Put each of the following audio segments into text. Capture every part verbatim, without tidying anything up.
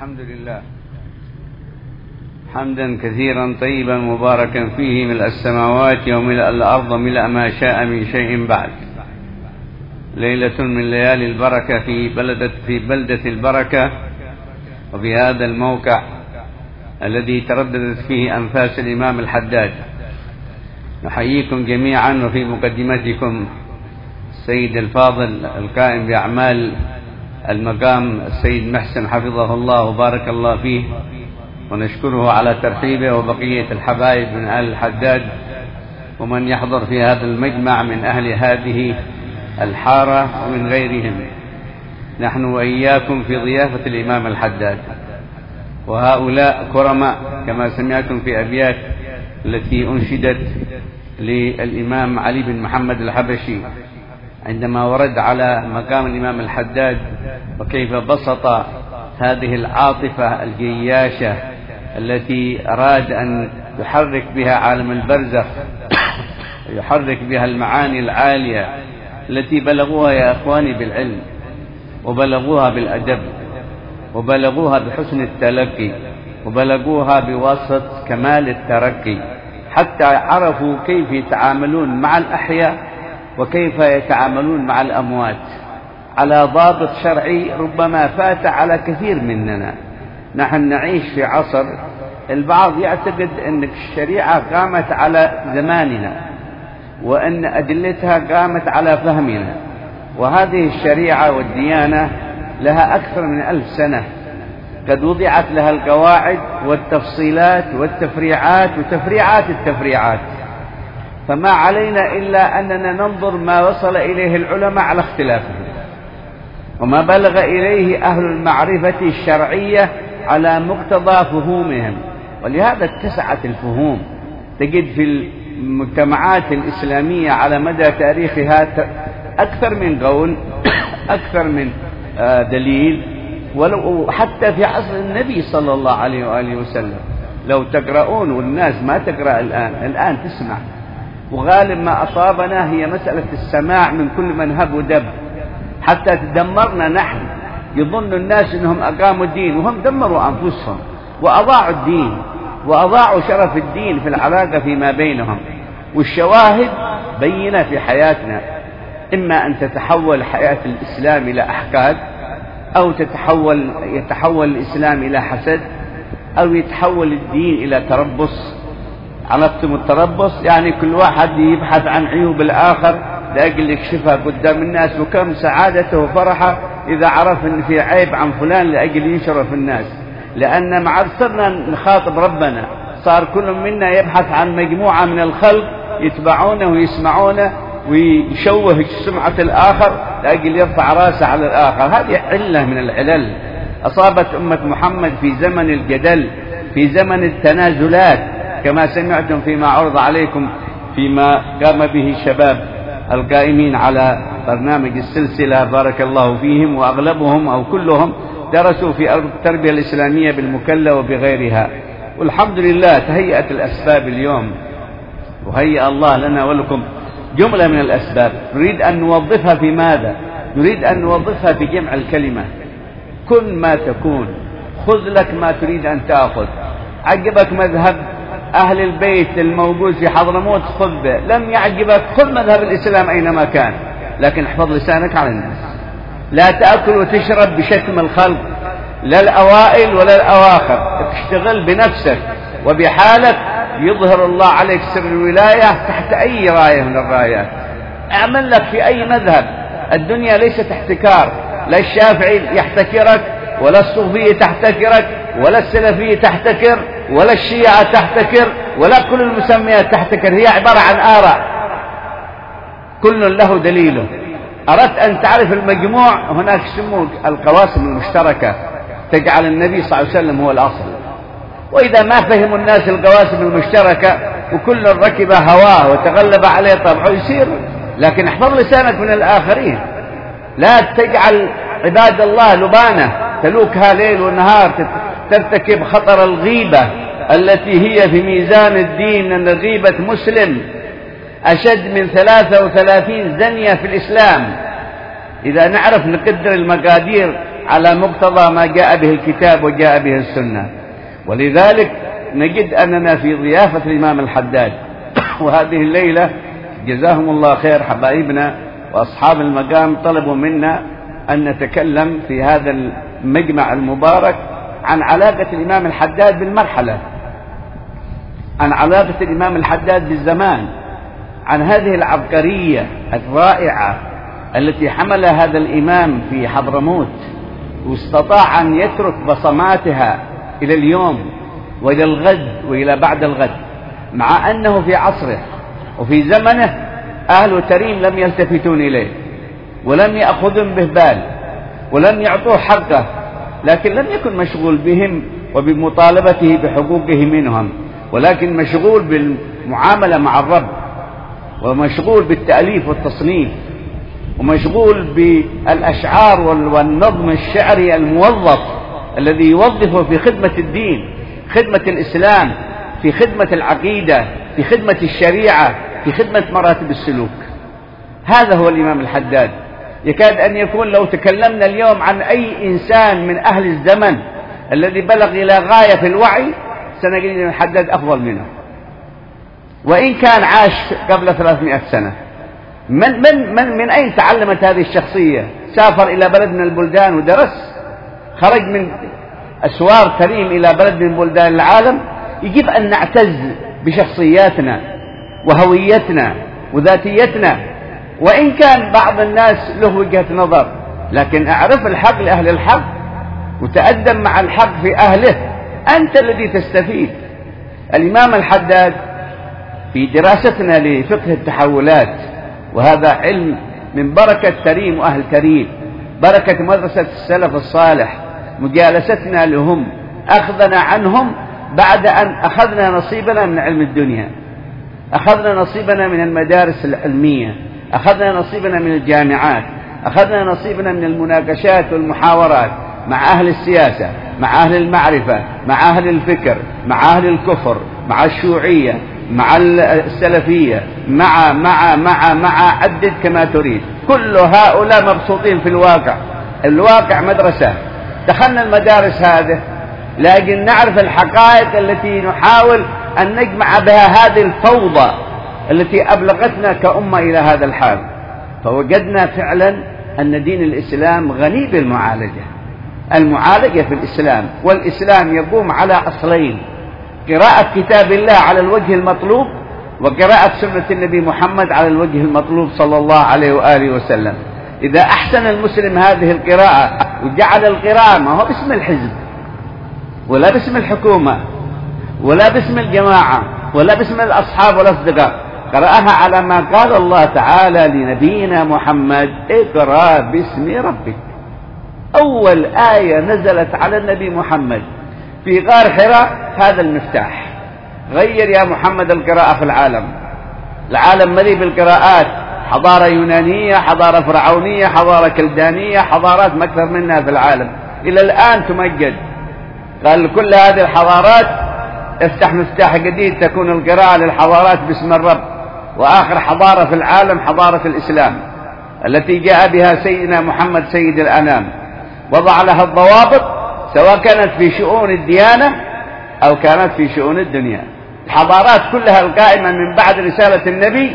الحمد لله حمدا كثيرا طيبا مباركا فيه ملء السماوات وملء الأرض ملء ما شاء من شيء بعد. ليلة من ليالي البركة في بلدة في بلدة البركة، وفي هذا الموقع الذي ترددت فيه أنفاس الإمام الحداد. نحييكم جميعا، وفي مقدمتكم السيد الفاضل القائم بأعمال المقام السيد محسن حفظه الله وبارك الله فيه، ونشكره على ترحيبه وبقية الحبايب من أهل الحداد ومن يحضر في هذا المجمع من أهل هذه الحارة ومن غيرهم. نحن وإياكم في ضيافة الإمام الحداد، وهؤلاء كرماء كما سمعتم في أبيات التي أنشدت للإمام علي بن محمد الحبشي عندما ورد على مقام الإمام الحداد، وكيف بسط هذه العاطفة الجياشة التي أراد أن يحرك بها عالم البرزخ، يحرك بها المعاني العالية التي بلغوها يا أخواني بالعلم، وبلغوها بالأدب، وبلغوها بحسن التلقي، وبلغوها بواسطة كمال الترقي، حتى عرفوا كيف يتعاملون مع الأحياء وكيف يتعاملون مع الأموات على ضابط شرعي ربما فات على كثير مننا. نحن نعيش في عصر البعض يعتقد أن الشريعة قامت على زماننا، وأن أدلتها قامت على فهمنا، وهذه الشريعة والديانة لها أكثر من ألف سنة، قد وضعت لها القواعد والتفصيلات والتفريعات وتفريعات التفريعات، فما علينا إلا أننا ننظر ما وصل إليه العلماء على اختلافهم، وما بلغ إليه أهل المعرفة الشرعية على مقتضى فهومهم. ولهذا اتسعت الفهوم، تجد في المجتمعات الإسلامية على مدى تاريخها أكثر من قول، أكثر من دليل، ولو حتى في عصر النبي صلى الله عليه وآله وسلم لو تقرؤون، والناس ما تقرأ الآن، الآن تسمع، وغالب ما أصابنا هي مسألة السماع من كل من هب ودب، حتى تدمرنا نحن. يظن الناس أنهم أقاموا الدين وهم دمروا أنفسهم وأضاعوا الدين وأضاعوا شرف الدين في العلاقة فيما بينهم. والشواهد بينة في حياتنا، إما أن تتحول حياة الإسلام إلى أحقاد، أو تتحول يتحول الإسلام إلى حسد، أو يتحول الدين إلى تربص. عرفتم التربص؟ يعني كل واحد يبحث عن عيوب الآخر لأجل يكشفها قدام الناس، وكم سعادته وفرحه إذا عرف أن في عيب عن فلان لأجل ينشره الناس. لأن مع صرنا نخاطب ربنا، صار كل منا يبحث عن مجموعة من الخلق يتبعونه ويسمعونه ويشوه سمعة الآخر لأجل يرفع راسه على الآخر. هذه علة من العلل أصابت أمة محمد في زمن الجدل، في زمن التنازلات، كما سمعتم فيما عرض عليكم فيما قام به الشباب القائمين على برنامج السلسلة بارك الله فيهم، وأغلبهم أو كلهم درسوا في التربية الإسلامية بالمكلا وبغيرها. والحمد لله تهيأت الأسباب اليوم، وهيأ الله لنا ولكم جملة من الأسباب نريد أن نوظفها في ماذا؟ نريد أن نوظفها في جمع الكلمة. كن ما تكون، خذ لك ما تريد أن تأخذ. عجبك مذهب أهل البيت الموجود في حضرموت خذ به، لم يعجبك خذ مذهب الإسلام أينما كان، لكن احفظ لسانك على الناس. لا تأكل وتشرب بشتم الخلق، لا الأوائل ولا الأواخر. اشتغل بنفسك وبحالك، يظهر الله عليك سر الولاية تحت أي راية من الرايات. اعمل لك في أي مذهب. الدنيا ليست احتكار، لا الشافعي يحتكرك، ولا الصوفية تحتكرك، ولا السلفية تحتكر، ولا الشيعة تحتكر، ولا كل المسميات تحتكر. هي عبارة عن آراء، كل له دليله. أردت أن تعرف المجموع، هناك سموه القواسم المشتركة تجعل النبي صلى الله عليه وسلم هو الأصل. وإذا ما فهموا الناس القواسم المشتركة وكل ركب هواه وتغلب عليه طبعه يصير. لكن احفظ لسانك من الآخرين، لا تجعل عباد الله لبانة تلوكها ليل ونهار، ترتكب خطر الغيبة التي هي في ميزان الدين. أن غيبة مسلم أشد من ثلاثة وثلاثين زنية في الإسلام. إذا نعرف نقدر المقادير على مقتضى ما جاء به الكتاب وجاء به السنة. ولذلك نجد أننا في ضيافة الإمام الحداد، وهذه الليلة جزاهم الله خير حبايبنا وأصحاب المقام طلبوا منا أن نتكلم في هذا المجمع المبارك عن علاقة الإمام الحداد بالمرحلة، عن علاقة الإمام الحداد بالزمان، عن هذه العبقرية الرائعة التي حملها هذا الإمام في حضرموت، واستطاع أن يترك بصماتها إلى اليوم وإلى الغد وإلى بعد الغد، مع أنه في عصره وفي زمنه أهل تريم لم يلتفتون إليه ولم يأخذون به بال ولم يعطوه حقه، لكن لم يكن مشغول بهم وبمطالبته بحقوقه منهم، ولكن مشغول بالمعاملة مع الرب، ومشغول بالتأليف والتصنيف، ومشغول بالأشعار والنظم الشعري الموظف الذي يوظفه في خدمة الدين، خدمة الإسلام، في خدمة العقيدة، في خدمة الشريعة، في خدمة مراتب السلوك. هذا هو الإمام الحداد. يكاد أن يكون لو تكلمنا اليوم عن أي إنسان من أهل الزمن الذي بلغ إلى غاية في الوعي سنجد أن الحداد أفضل منه، وإن كان عاش قبل ثلاثمائة سنة. من, من, من, من أين تعلمت هذه الشخصية؟ سافر إلى بلد من البلدان ودرس، خرج من أسوار تريم إلى بلد من بلدان العالم. يجب أن نعتز بشخصياتنا وهويتنا وذاتيتنا، وإن كان بعض الناس له وجهة نظر، لكن أعرف الحق لأهل الحق وتأدب مع الحق في أهله، أنت الذي تستفيد. الإمام الحداد في دراستنا لفقه التحولات، وهذا علم من بركة تريم وأهل تريم، بركة مدرسة السلف الصالح، مجالستنا لهم، أخذنا عنهم بعد أن أخذنا نصيبنا من علم الدنيا، أخذنا نصيبنا من المدارس العلمية، أخذنا نصيبنا من الجامعات، أخذنا نصيبنا من المناقشات والمحاورات مع أهل السياسة، مع أهل المعرفة، مع أهل الفكر، مع أهل الكفر، مع الشيوعية، مع السلفية، مع مع مع مع عدد كما تريد. كل هؤلاء مبسوطين في الواقع. الواقع مدرسة، دخلنا المدارس هذه لكن نعرف الحقائق التي نحاول أن نجمع بها هذه الفوضى التي أبلغتنا كأمة إلى هذا الحال. فوجدنا فعلا أن دين الإسلام غني بالمعالجة. المعالجة في الإسلام، والإسلام يقوم على أصلين: قراءة كتاب الله على الوجه المطلوب، وقراءة سنة النبي محمد على الوجه المطلوب صلى الله عليه وآله وسلم. إذا أحسن المسلم هذه القراءة وجعل القراءة ما هو باسم الحزب ولا باسم الحكومة ولا باسم الجماعة ولا باسم الأصحاب والأصدقاء، قرأها على ما قال الله تعالى لنبينا محمد: اقرأ باسم ربك. أول آية نزلت على النبي محمد في غار حراء هذا المفتاح. غير يا محمد القراءة في العالم. العالم مليء بالقراءات، حضارة يونانية، حضارة فرعونية، حضارة كلدانية، حضارات ما أكثر منها في العالم إلى الآن تمجد. قال كل هذه الحضارات افتح مفتاح جديد تكون القراءة للحضارات باسم الرب. وآخر حضارة في العالم حضارة الإسلام التي جاء بها سيدنا محمد سيد الأنام، وضع لها الضوابط سواء كانت في شؤون الديانة أو كانت في شؤون الدنيا. الحضارات كلها القائمة من بعد رسالة النبي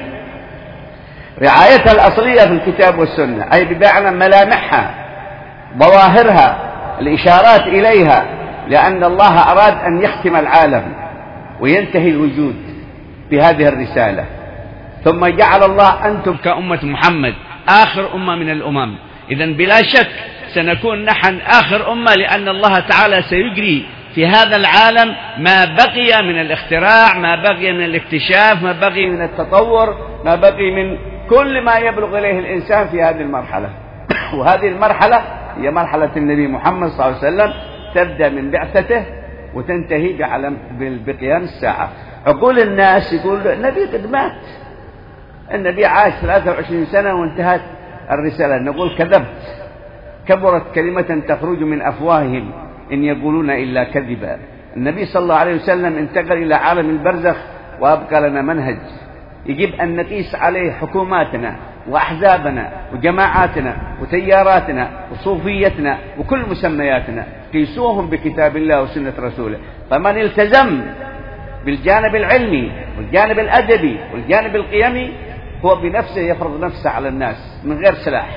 رعايتها الأصلية في الكتاب والسنة، أي بمعنى ملامحها، ظواهرها، الإشارات إليها، لأن الله أراد أن يختم العالم وينتهي الوجود بهذه الرسالة. ثم جعل الله أنتم كأمة محمد آخر أمة من الأمم. إذن بلا شك سنكون نحن آخر أمة، لأن الله تعالى سيجري في هذا العالم ما بقي من الاختراع، ما بقي من الاكتشاف، ما بقي من التطور، ما بقي من كل ما يبلغ إليه الإنسان في هذه المرحلة. وهذه المرحلة هي مرحلة النبي محمد صلى الله عليه وسلم، تبدأ من بعثته وتنتهي بعلم بقيام الساعة. عقول الناس يقول النبي قد مات، النبي عاش ثلاثة وعشرين سنة وانتهت الرسالة. نقول كذبت، كبرت كلمة تخرج من أفواههم إن يقولون إلا كذبا. النبي صلى الله عليه وسلم انتقل إلى عالم البرزخ وأبقى لنا منهج يجب أن نقيس عليه حكوماتنا، وأحزابنا وجماعاتنا وتياراتنا وصوفيتنا وكل مسمياتنا، قيسوهم بكتاب الله وسنة رسوله. فمن التزم بالجانب العلمي والجانب الأدبي والجانب القيمي هو بنفسه يفرض نفسه على الناس من غير سلاح.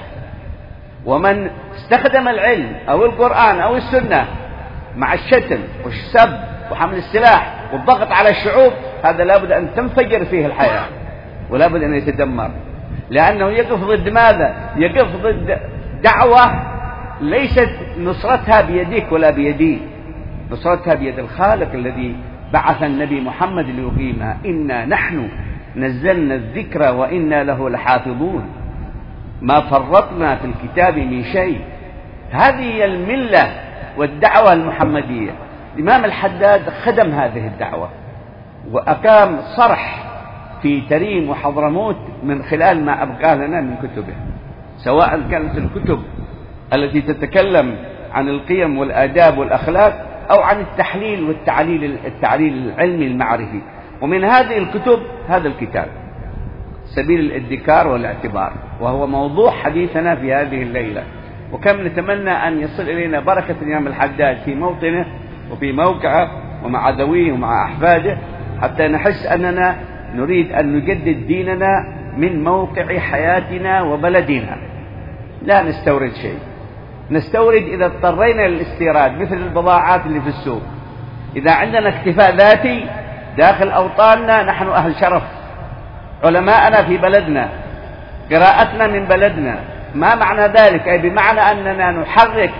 ومن استخدم العلم أو القرآن أو السنة مع الشتم والسب وحمل السلاح والضغط على الشعوب، هذا لابد أن تنفجر فيه الحياة ولابد أن يتدمر، لأنه يقف ضد ماذا؟ يقف ضد دعوة ليست نصرتها بيديك ولا بيدي، نصرتها بيد الخالق الذي بعث النبي محمد ليقيمها. إنا نحن نزلنا الذكر وإنا له لحافظون، ما فرطنا في الكتاب من شيء. هذه هي الملة والدعوة المحمدية. الإمام الحداد خدم هذه الدعوة وأقام صرح في تريم وحضرموت من خلال ما أبقى لنا من كتبه، سواء كانت الكتب التي تتكلم عن القيم والآداب والأخلاق أو عن التحليل والتعليل التعليل العلمي المعرفي. ومن هذه الكتب هذا الكتاب سبيل الادكار والاعتبار، وهو موضوع حديثنا في هذه الليلة. وكم نتمنى أن يصل إلينا بركة الإمام الحداد في موطنه وفي موقعه ومع ذويه ومع أحفاده، حتى نحس أننا نريد أن نجدد ديننا من موقع حياتنا وبلدنا، لا نستورد شيء. نستورد إذا اضطرينا للاستيراد مثل البضاعات اللي في السوق. إذا عندنا اكتفاء ذاتي داخل أوطاننا نحن أهل شرف، علماءنا في بلدنا، قراءتنا من بلدنا. ما معنى ذلك؟ أي بمعنى أننا نحرك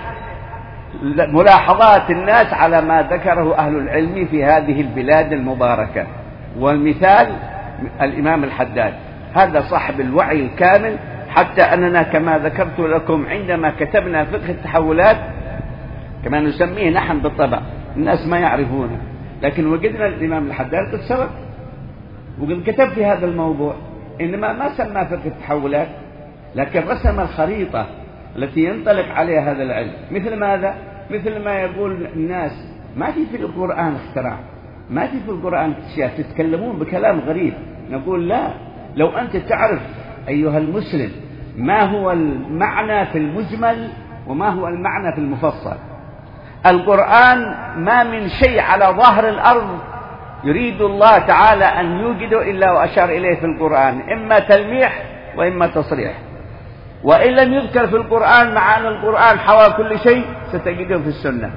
ملاحظات الناس على ما ذكره أهل العلم في هذه البلاد المباركة. والمثال الإمام الحداد، هذا صاحب الوعي الكامل، حتى أننا كما ذكرت لكم عندما كتبنا فقه التحولات كما نسميه نحن بالطبع، الناس ما يعرفونه، لكن وجدنا الإمام الحداد قد سبق وقد كتب في هذا الموضوع، إنما ما سمى فقه التحولات، لكن رسم الخريطة التي ينطلق عليها هذا العلم. مثل ماذا؟ مثل ما يقول الناس ما في في القرآن اختراع، ما في في القرآن أشياء، تتكلمون بكلام غريب. نقول لا، لو أنت تعرف أيها المسلم ما هو المعنى في المجمل وما هو المعنى في المفصل. القرآن ما من شيء على ظهر الأرض يريد الله تعالى أن يوجده إلا وأشار إليه في القرآن، إما تلميح وإما تصريح. وإن لم يذكر في القرآن مع أن القرآن حوى كل شيء ستجده في السنة.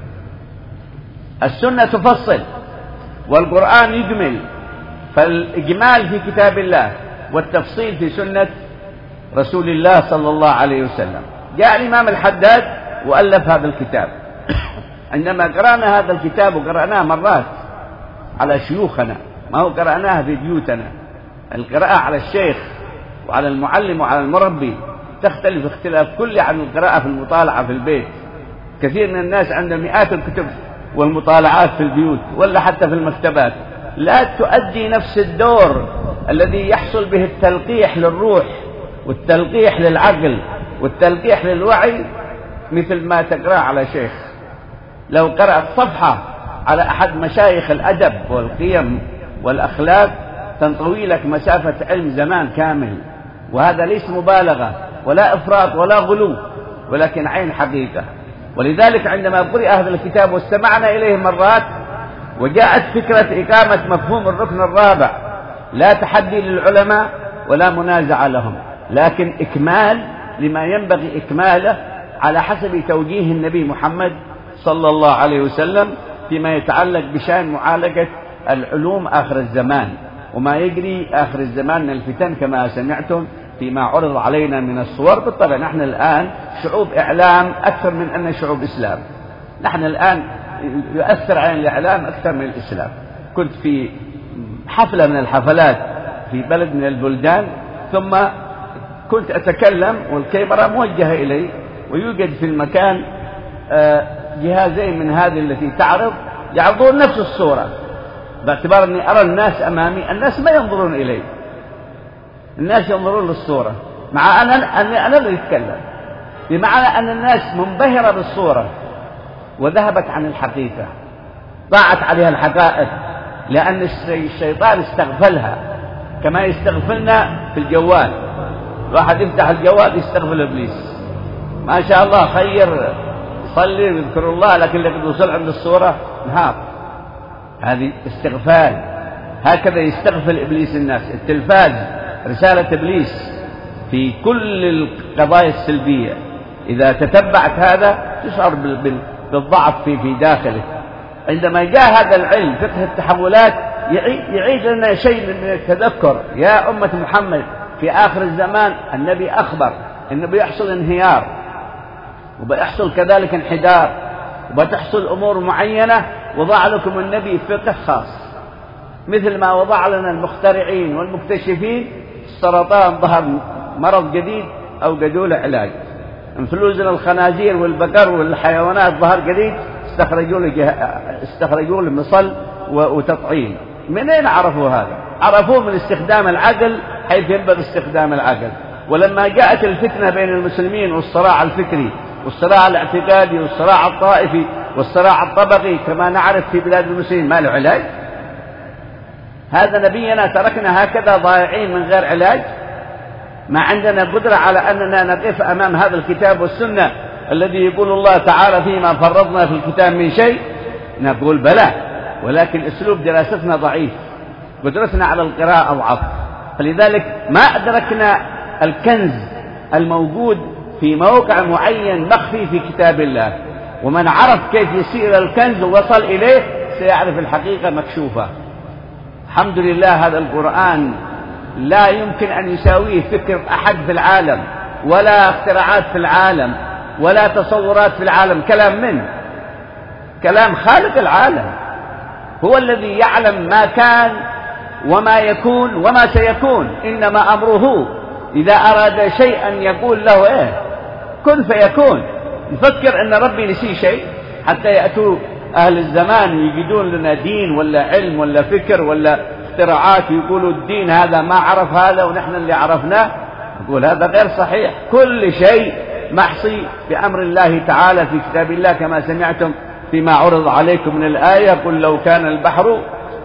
السنة تفصل والقرآن يجمل، فالإجمال في كتاب الله والتفصيل في سنة رسول الله صلى الله عليه وسلم. جاء الإمام الحداد وألف هذا الكتاب. عندما قرأنا هذا الكتاب وقرأناه مرات على شيوخنا، ما هو قرأناه في بيوتنا، القراءة على الشيخ وعلى المعلم وعلى المربي تختلف اختلاف كلي عن القراءة في المطالعة في البيت. كثير من الناس عندهم مئات الكتب والمطالعات في البيوت ولا حتى في المكتبات، لا تؤدي نفس الدور الذي يحصل به التلقيح للروح والتلقيح للعقل والتلقيح للوعي مثل ما تقرأ على شيخ. لو قرأت صفحة على أحد مشايخ الأدب والقيم والأخلاق تنطوي لك مسافة علم زمان كامل. وهذا ليس مبالغة ولا إفراط ولا غلو، ولكن عين حقيقة. ولذلك عندما قرأ هذا الكتاب واستمعنا إليه مرات وجاءت فكرة إقامة مفهوم الركن الرابع، لا تحدي للعلماء ولا منازعة لهم، لكن إكمال لما ينبغي إكماله على حسب توجيه النبي محمد صلى الله عليه وسلم فيما يتعلق بشأن معالجة العلوم آخر الزمان وما يجري آخر الزمان من الفتن كما سمعتم فيما عرض علينا من الصور. بالطبع نحن الآن شعوب إعلام أكثر من أن شعوب إسلام، نحن الآن يؤثر على الإعلام أكثر من الإسلام. كنت في حفلة من الحفلات في بلد من البلدان، ثم كنت أتكلم والكاميرا موجهة إلي، ويوجد في المكان جهازين من هذه التي تعرض يعرضون نفس الصورة، باعتبار أني أرى الناس أمامي. الناس ما ينظرون إلي، الناس ينظرون للصورة، مع أن أنا, أنا اللي أتكلم، بمعنى أن الناس منبهرة بالصورة وذهبت عن الحقيقة، ضاعت عليها الحقائق، لأن الشيطان استغفلها كما يستغفلنا في الجوال. واحد يفتح الجوال يستقبل إبليس، ما شاء الله خير يصلي ويذكر الله، لكن لقد وصل عند الصورة نهار. هذه استغفال، هكذا يستغفل إبليس الناس. التلفاز رسالة إبليس في كل القضايا السلبية. إذا تتبعت هذا تشعر بالضعف في في داخلك. عندما جاء هذا العلم فقه التحولات يعيد لنا شيء من التذكر. يا أمة محمد، في آخر الزمان النبي أخبر إنه بيحصل انهيار، وبيحصل كذلك انحدار، وبتحصل أمور معينة، وضع لكم النبي فقه خاص، مثل ما وضع لنا المخترعين والمكتشفين. السرطان ظهر مرض جديد أو جدول علاج، انفلوزنا الخنازير والبقر والحيوانات ظهر جديد، استخرجوا له استخرجوا له مصل وتطعيم. منين عرفوا هذا؟ عرفوه من استخدام العقل حيث ينبغي استخدام العقل. ولما جاءت الفتنة بين المسلمين والصراع الفكري والصراع الاعتقادي والصراع الطائفي والصراع الطبقي كما نعرف في بلاد المسلمين، ما له علاج. هذا نبينا تركنا هكذا ضائعين من غير علاج؟ ما عندنا قدرة على أننا نقف أمام هذا الكتاب والسنة الذي يقول الله تعالى فيما فرضنا في الكتاب من شيء؟ نقول بلى، ولكن أسلوب دراستنا ضعيف، قدرتنا على القراءة أضعف، فلذلك ما أدركنا الكنز الموجود في موقع معين مخفي في كتاب الله. ومن عرف كيف يسير الكنز ووصل إليه سيعرف الحقيقة مكشوفة. الحمد لله هذا القرآن لا يمكن أن يساويه فكر أحد في العالم، ولا اختراعات في العالم، ولا تصورات في العالم. كلام منه، كلام خالق العالم، هو الذي يعلم ما كان وما يكون وما سيكون. إنما أمره إذا أراد شيئا يقول له إيه كن فيكون. نفكر أن ربي نسي شيء حتى يأتوا أهل الزمان ويجدون لنا دين ولا علم ولا فكر ولا اختراعات، يقولوا الدين هذا ما عرف هذا ونحن اللي عرفناه. نقول هذا غير صحيح. كل شيء محصي بأمر الله تعالى في كتاب الله، كما سمعتم فيما عرض عليكم من الآية: قل لو كان البحر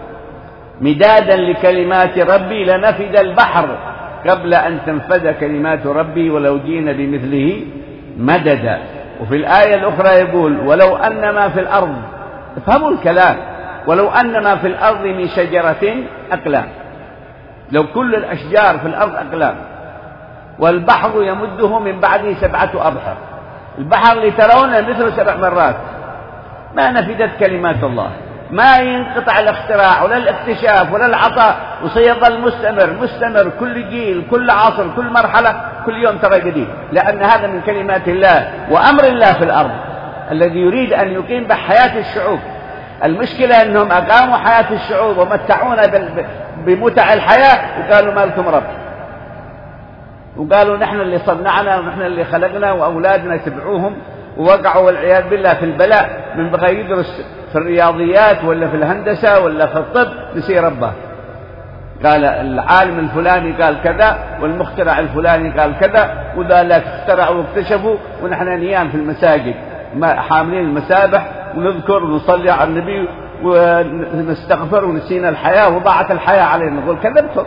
مدادا لكلمات ربي لنفد البحر قبل أن تنفد كلمات ربي ولو جينا بمثله مددا. وفي الآية الأخرى يقول: ولو أن ما في الأرض، افهموا الكلام، ولو أن ما في الأرض من شجرة أقلام، لو كل الأشجار في الأرض أقلام، والبحر يمده من بعده سبعة أبحر، البحر اللي ترونه مثل سبع مرات، ما نفدت كلمات الله. ما ينقطع الاختراع ولا الاكتشاف ولا العطاء، وسيظل مستمر مستمر كل جيل كل عصر كل مرحلة كل يوم ترى جديد، لأن هذا من كلمات الله وأمر الله في الأرض الذي يريد أن يقيم بحياة الشعوب. المشكلة أنهم أقاموا حياة الشعوب ومتعونا بمتع الحياة وقالوا ما لكم رب، وقالوا نحن اللي صنعنا ونحن اللي خلقنا وأولادنا تبعوهم، ووقعوا والعياذ بالله في البلاء. من بغى يدرس في الرياضيات ولا في الهندسة ولا في الطب نسي ربه، قال العالم الفلاني قال كذا والمخترع الفلاني قال كذا، وذلك اخترعوا واكتشفوا، ونحن نيام في المساجد حاملين المسابح ونذكر ونصلي على النبي ونستغفر ونسينا الحياة وضاعت الحياة علينا. نقول كذبتم.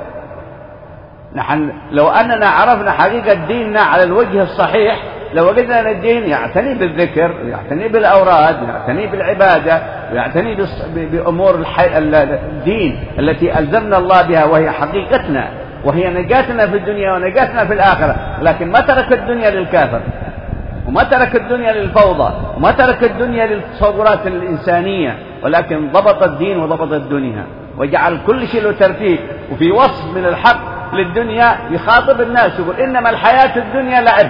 نحن لو أننا عرفنا حقيقة ديننا على الوجه الصحيح لوجدنا أن الدين يعتني بالذكر ويعتني بالأوراد ويعتني بالعبادة ويعتني بأمور الدين التي ألزمنا الله بها، وهي حقيقتنا وهي نجاتنا في الدنيا ونجاتنا في الآخرة. لكن ما ترك الدنيا للكافر، وما ترك الدنيا للفوضى، وما ترك الدنيا للتصورات الإنسانية، ولكن ضبط الدين وضبط الدنيا وجعل كل شيء له ترتيب. وفي وصف من الحق للدنيا يخاطب الناس يقول: إنما الحياة الدنيا لعب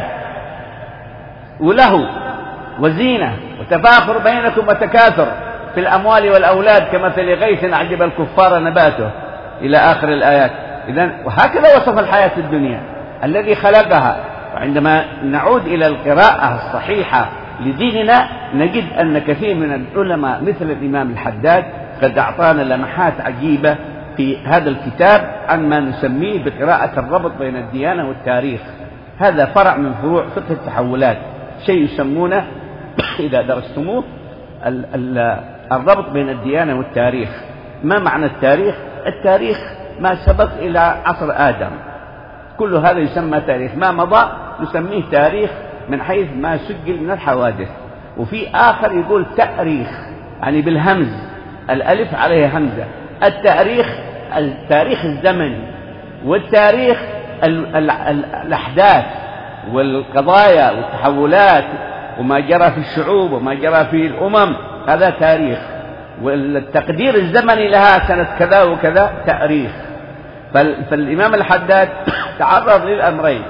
وله وزينة وتفاخر بينكم وتكاثر في الأموال والأولاد كمثل غيث أعجب الكفار نباته إلى آخر الآيات. إذن وهكذا وصف الحياة الدنيا الذي خلقها. وعندما نعود إلى القراءة الصحيحة لديننا نجد أن كثير من العلماء مثل الإمام الحداد قد أعطانا لمحات عجيبة في هذا الكتاب عن ما نسميه بقراءة الربط بين الديانة والتاريخ. هذا فرع من فروع فقه التحولات، شيء يسمونه إذا درستموه الربط بين الديانة والتاريخ. ما معنى التاريخ؟ التاريخ ما سبق إلى عصر آدم، كل هذا يسمى تاريخ. ما مضى نسميه تاريخ من حيث ما سجل من الحوادث. وفي آخر يقول تأريخ، يعني بالهمز، الألف عليها همزة. التاريخ التاريخ الزمني، والتاريخ ال ال ال الأحداث والقضايا والتحولات وما جرى في الشعوب وما جرى في الأمم، هذا تاريخ. والتقدير الزمني لها سنة كذا وكذا تاريخ. فالإمام الحداد تعرض للأمرين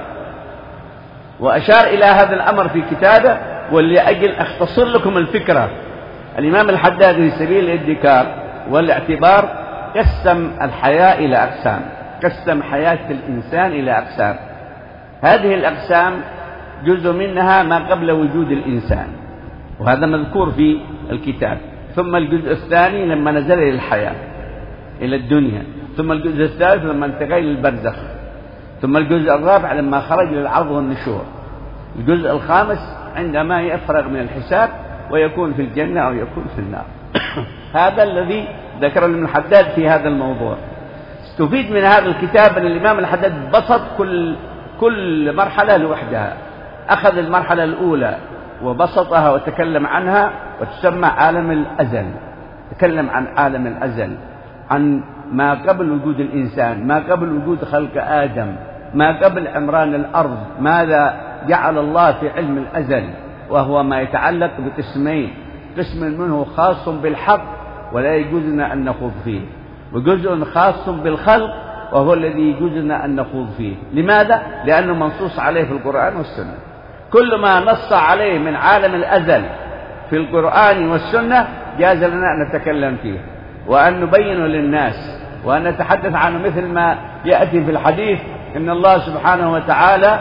وأشار إلى هذا الأمر في كتابه، ولأجل أختصر لكم الفكرة. الإمام الحداد في سبيل الادكار والاعتبار قسم الحياة إلى أقسام، قسم حياة الإنسان إلى أقسام. هذه الأقسام جزء منها ما قبل وجود الإنسان، وهذا مذكور في الكتاب. ثم الجزء الثاني لما نزل إلى الحياة إلى الدنيا. ثم الجزء الثالث لما انتقل للبرزخ. ثم الجزء الرابع لما خرج للعرض والنشور. الجزء الخامس عندما يفرغ من الحساب ويكون في الجنة أو يكون في النار. هذا الذي ذكره ابن الحداد في هذا الموضوع. استفيد من هذا الكتاب أن الإمام الحداد بسط كل كل مرحلة لوحدها. أخذ المرحلة الأولى وبسطها وتكلم عنها، وتسمى عالم الأزل. تكلم عن عالم الأزل، عن ما قبل وجود الإنسان، ما قبل وجود خلق آدم، ما قبل عمران الأرض، ماذا جعل الله في علم الأزل، وهو ما يتعلق بقسمين: قسم منه خاص بالحق ولا يجوزنا أن نخوض فيه، وجزء خاص بالخلق وهو الذي يجوزنا أن نخوض فيه. لماذا؟ لأنه منصوص عليه في القرآن والسنة. كل ما نص عليه من عالم الأزل في القرآن والسنة جاز لنا أن نتكلم فيه وأن نبينه للناس وأن نتحدث عنه، مثل ما يأتي في الحديث إن الله سبحانه وتعالى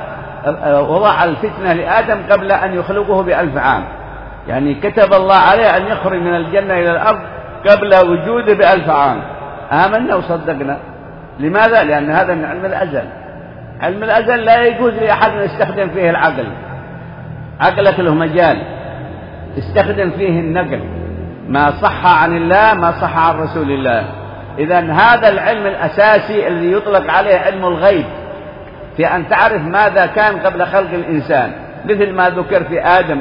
وضع الفتنة لآدم قبل أن يخلقه بألف عام. يعني كتب الله عليه أن يخرج من الجنة إلى الأرض قبل وجوده بألف عام. آمنا وصدقنا. لماذا؟ لأن هذا من علم الأزل. علم الأزل لا يجوز لأحد أن يستخدم فيه العقل. عقلك له مجال، استخدم فيه النقل، ما صح عن الله ما صح عن رسول الله. إذن هذا العلم الأساسي الذي يطلق عليه علم الغيب، في أن تعرف ماذا كان قبل خلق الإنسان، مثل ما ذكر في آدم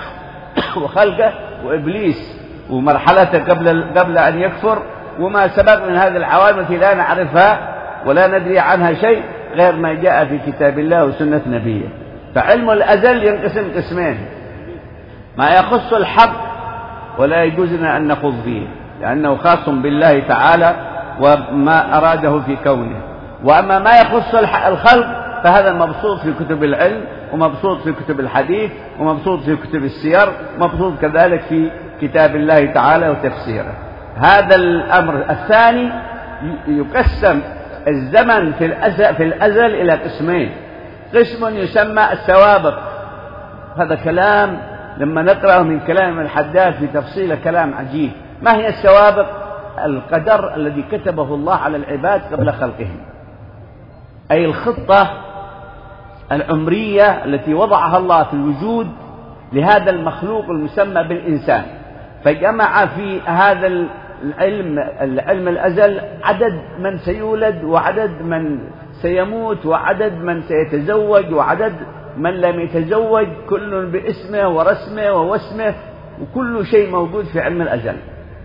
وخلقه وإبليس ومرحلته قبل قبل أن يكفر، وما سبق من هذه العوامل التي لا نعرفها ولا ندري عنها شيء غير ما جاء في كتاب الله وسنة نبيه. فعلم الأزل ينقسم قسمين: ما يخص الحق ولا يجوزنا أن نخوض فيه لأنه خاص بالله تعالى وما أراده في كونه، وأما ما يخص الخلق فهذا مبسوط في كتب العلم، ومبسوط في كتب الحديث، ومبسوط في كتب السير، ومبسوط كذلك في كتاب الله تعالى وتفسيره. هذا الأمر الثاني يقسم الزمن في الأزل, في الأزل إلى قسمين: قسم يسمى السوابق. هذا كلام لما نقرأه من كلام الحداد في تفصيل كلام عجيب. ما هي السوابق؟ القدر الذي كتبه الله على العباد قبل خلقهم، أي الخطة العمرية التي وضعها الله في الوجود لهذا المخلوق المسمى بالإنسان. فجمع في هذا العلم العلم الأزل عدد من سيولد، وعدد من سيموت، وعدد من سيتزوج، وعدد من لم يتزوج، كل باسمه ورسمه ووسمه، وكل شيء موجود في علم الأزل.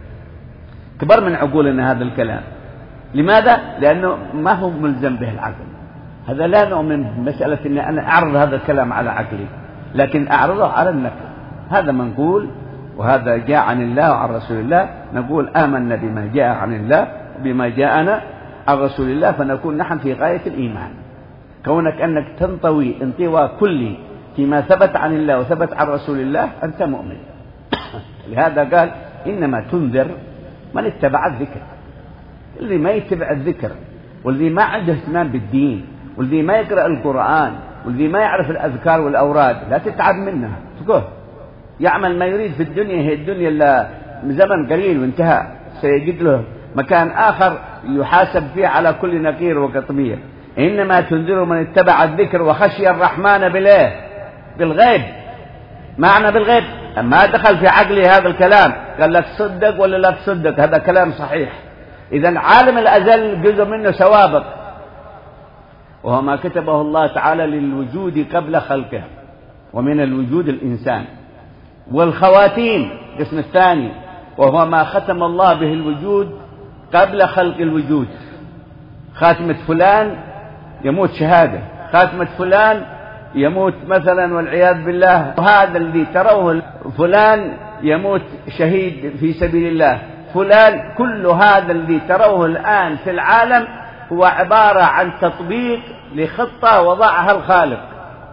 كبر من عقولنا هذا الكلام. لماذا؟ لأنه ما هو ملزم به العقل. هذا لا نؤمن بمسألة أن أنا أعرض هذا الكلام على عقلي، لكن أعرضه على النقل. هذا منقول وهذا جاء عن الله وعن رسول الله. نقول آمنا بما جاء عن الله وبما جاءنا عن رسول الله، فنكون نحن في غاية الإيمان. كونك أنك تنطوي انطواء كلي فيما ثبت عن الله وثبت عن رسول الله أنت مؤمن. لهذا قال إنما تنذر من اتبع الذكر. الذي ما يتبع الذكر، والذي ما عنده اهتمام بالدين، والذي ما يقرأ القرآن، والذي ما يعرف الأذكار والأوراد، لا تتعب منها. تقول يعمل ما يريد في الدنيا، هي الدنيا إلا زمن قليل وانتهى، سيجد له مكان آخر يحاسب فيه على كل نقير وقطمير. إنما تنذر من اتبع الذكر وخشي الرحمن بالله بالغيب. معنى بالغيب ما دخل في عقلي هذا الكلام، قال لك تصدق ولا لا تصدق، هذا كلام صحيح. إذن عالم الأزل جزء منه سوابق. وهو ما كتبه الله تعالى للوجود قبل خلقه، ومن الوجود الإنسان. والخواتيم القسم الثاني، وهو ما ختم الله به الوجود قبل خلق الوجود. خاتمة فلان يموت شهادة، خاتمة فلان يموت مثلا والعياذ بالله، وهذا الذي تروه فلان يموت شهيد في سبيل الله، فلان، كل هذا الذي تروه الآن في العالم هو عبارة عن تطبيق لخطة وضعها الخالق.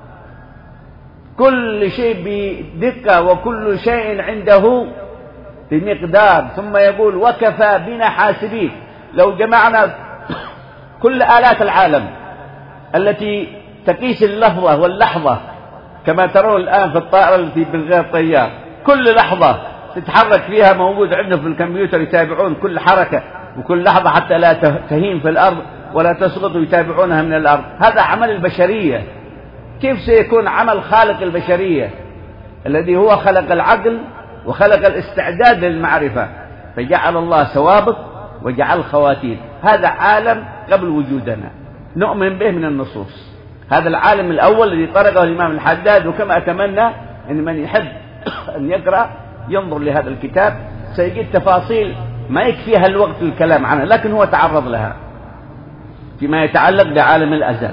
كل شيء بدقة وكل شيء عنده بمقدار، ثم يقول وكفى بنا حاسبين. لو جمعنا كل آلات العالم التي تقيس اللحظة واللحظة كما ترون الآن في الطائرة التي من غير طيار، كل لحظة تتحرك فيها موجود عندهم في الكمبيوتر، يتابعون كل حركة وكل لحظة حتى لا تهين في الأرض ولا تسقط، ويتابعونها من الأرض. هذا عمل البشرية. كيف سيكون عمل خالق البشرية الذي هو خلق العقل وخلق الاستعداد للمعرفة، فجعل الله سوابق وجعل خواتيم. هذا عالم قبل وجودنا نؤمن به من النصوص. هذا العالم الأول الذي طرقه الإمام الحداد، وكما أتمنى أن من يحب أن يقرأ ينظر لهذا الكتاب سيجد تفاصيل ما يكفيها الوقت الكلام عنها، لكن هو تعرض لها فيما يتعلق بعالم الأزل.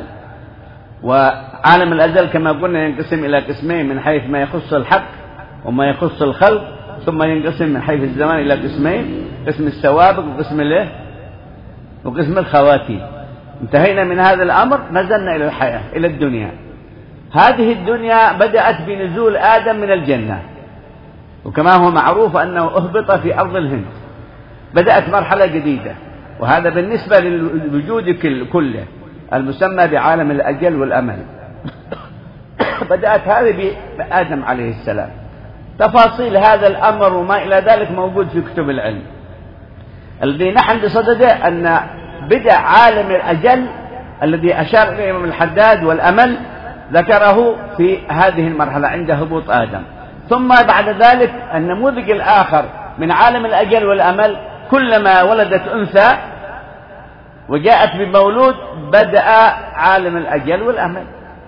وعالم الأزل كما قلنا ينقسم إلى قسمين من حيث ما يخص الحق وما يخص الخلق، ثم ينقسم من حيث الزمان إلى قسمين، قسم السوابق وقسم الايه وقسم الخواتيم. انتهينا من هذا الأمر، نزلنا إلى الحياة، إلى الدنيا. هذه الدنيا بدأت بنزول آدم من الجنة، وكما هو معروف أنه أهبط في أرض الهند. بدأت مرحلة جديدة، وهذا بالنسبة للوجود كله المسمى بعالم الأجل والأمل. بدأت هذه بآدم عليه السلام. تفاصيل هذا الأمر وما إلى ذلك موجود في كتب العلم. الذي نحن بصدده أن بدأ عالم الأجل الذي أشار إليه الإمام الحداد والأمل ذكره في هذه المرحلة عند هبوط آدم. ثم بعد ذلك النموذج الآخر من عالم الأجل والأمل، كلما ولدت أنثى وجاءت بمولود بدأ عالم الأجل والأمل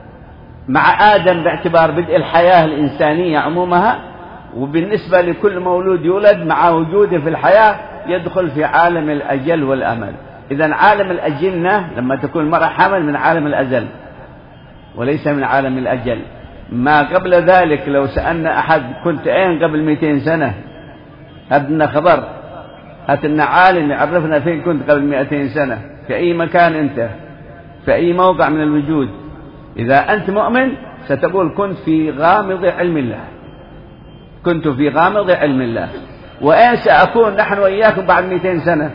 مع آدم باعتبار بدء الحياة الإنسانية عمومها، وبالنسبة لكل مولود يولد مع وجوده في الحياة يدخل في عالم الأجل والأمل. إذن عالم الأجنة لما تكون المرأة حامل من عالم الأزل وليس من عالم الأجل. ما قبل ذلك لو سألنا أحد كنت أين قبل مئتين سنة، أبنا خبر، هاتنا عالم يعرفنا فين كنت قبل مئتين سنة، في أي مكان أنت، في أي موقع من الوجود. إذا أنت مؤمن ستقول كنت في غامض علم الله، كنت في غامض علم الله. وأين سأكون نحن وإياكم بعد مئتين سنة؟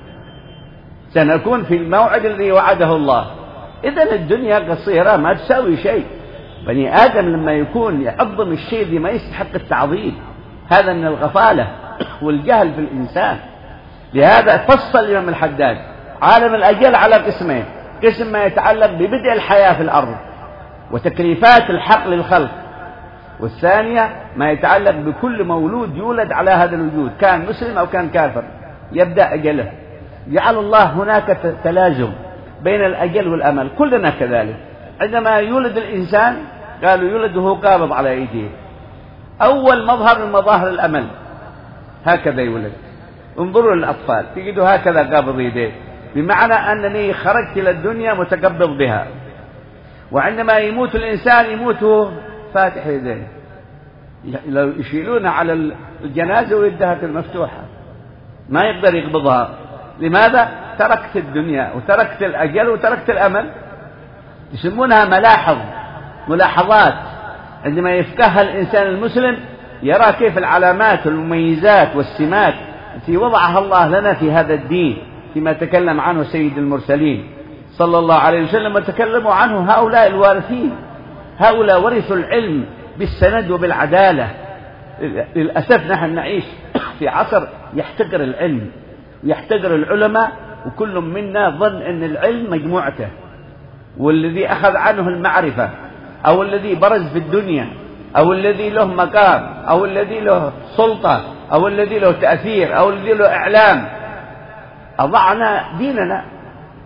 سنكون في الموعد الذي وعده الله. إذن الدنيا قصيرة ما تساوي شيء. بني آدم لما يكون يعظم الشيء الذي ما يستحق التعظيم، هذا من الغفالة والجهل في الإنسان. لهذا فصل الإمام الحداد عالم الأجل على قسمين: قسم ما يتعلق ببدء الحياة في الأرض وتكليفات الحق للخلق، والثانية ما يتعلق بكل مولود يولد على هذا الوجود، كان مسلم أو كان كافر، يبدأ أجله. جعل الله هناك تلازم بين الأجل والأمل. كلنا كذلك. عندما يولد الإنسان قالوا يولد وهو قابض على أيديه، أول مظهر من مظاهر الأمل هكذا يولد. انظروا للأطفال تجدوا هكذا قابض يديه، بمعنى أنني خرجت إلى الدنيا متقبض بها. وعندما يموت الإنسان يموت وهو فاتح يديه، لو يشيلونها على الجنازة ويدها المفتوحة ما يقدر يقبضها. لماذا؟ تركت الدنيا وتركت الأجل وتركت الأمل. يسمونها ملاحظ، ملاحظات. عندما يفقهها الإنسان المسلم يرى كيف العلامات والمميزات والسمات التي وضعها الله لنا في هذا الدين، فيما تكلم عنه سيد المرسلين صلى الله عليه وسلم، وتكلموا عنه هؤلاء الوارثين. هؤلاء ورثوا العلم بالسند وبالعدالة. للأسف نحن نعيش في عصر يحتقر العلم ويحتقر العلماء، وكل منا ظن أن العلم مجموعته، والذي أخذ عنه المعرفة أو الذي برز في الدنيا أو الذي له مقام أو الذي له سلطة أو الذي له تأثير أو الذي له إعلام، أضعنا ديننا.